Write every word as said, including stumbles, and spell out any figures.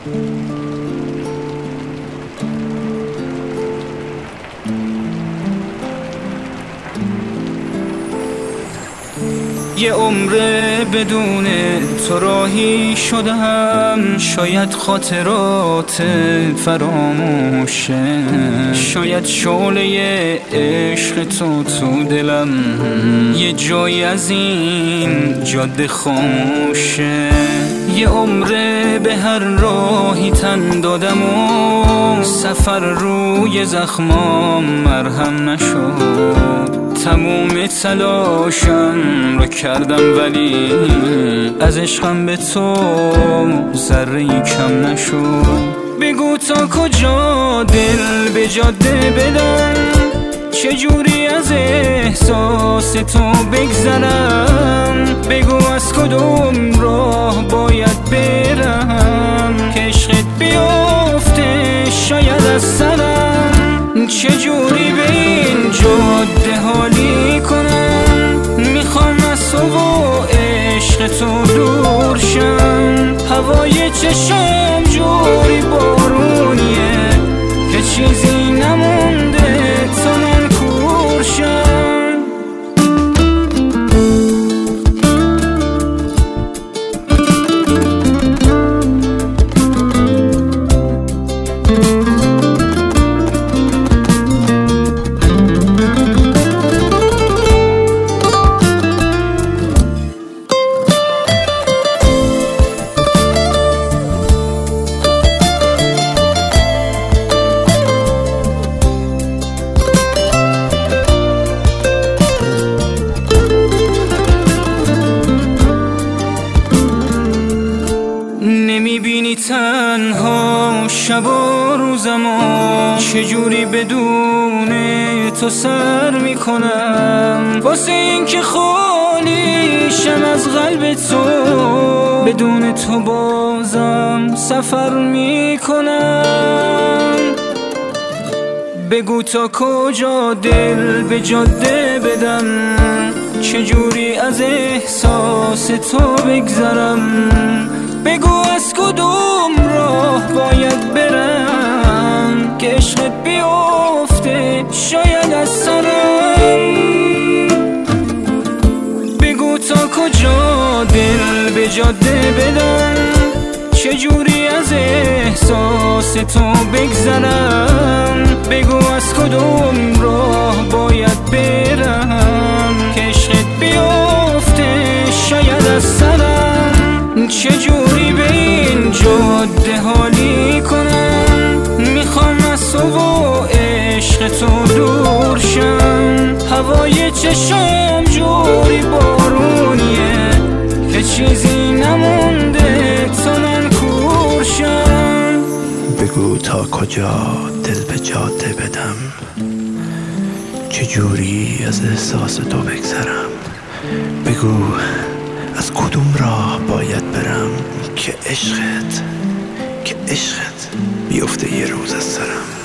یه عمره بدون تو راهی شدم، شاید خاطرات فراموشه، شاید شعله عشق تو تو دلم یه جایی از این جاده خاموشه. یه عمره به هر راهی تن دادم و سفر روی زخمام مرهم نشد. تموم تلاشم رو کردم ولی از عشقم به تو ذره‌ای کم نشد. بگو تا کجا دل به جاده بدم، چجوری از احساس تو بگذرم. بگو از کدوم راه باید برم که عشقت بیفته شاید از سرم. چجوری به این جاده حالی کنم، میخوام از تو و عشق تو دور شم. هوای چشم جوری بارونیه که چیزی نمونده تا من کور شم. نمیبینی تنها شب و روزمو چجوری بدون تو سر میکنم. واسه این که خالیشم از قلب تو، بدون تو بازم سفر میکنم. بگو تا کجا دل به جاده بدم، چجوری از احساس تو بگذرم. بگو از کدوم راه باید برم که عشقت بیفته شاید از سرم. بگو تا کجا دل به جاده بدم، چجوری از احساس تو بگذرم. بگو از کدوم راه باید برم که عشقت بیفته شاید از سرم. چجوری به این جاده حالی کنم، میخوام از تو و عشق تو دور شم. هوای چشم جوری بارونیه که چیزی نمونده تا من کور شم. بگو تا کجا دل به جاده بدم، چجوری از احساس تو بگذرم. بگو از کدوم راه باید برم که عشقت که عشقت بیفته یه روز از سرم.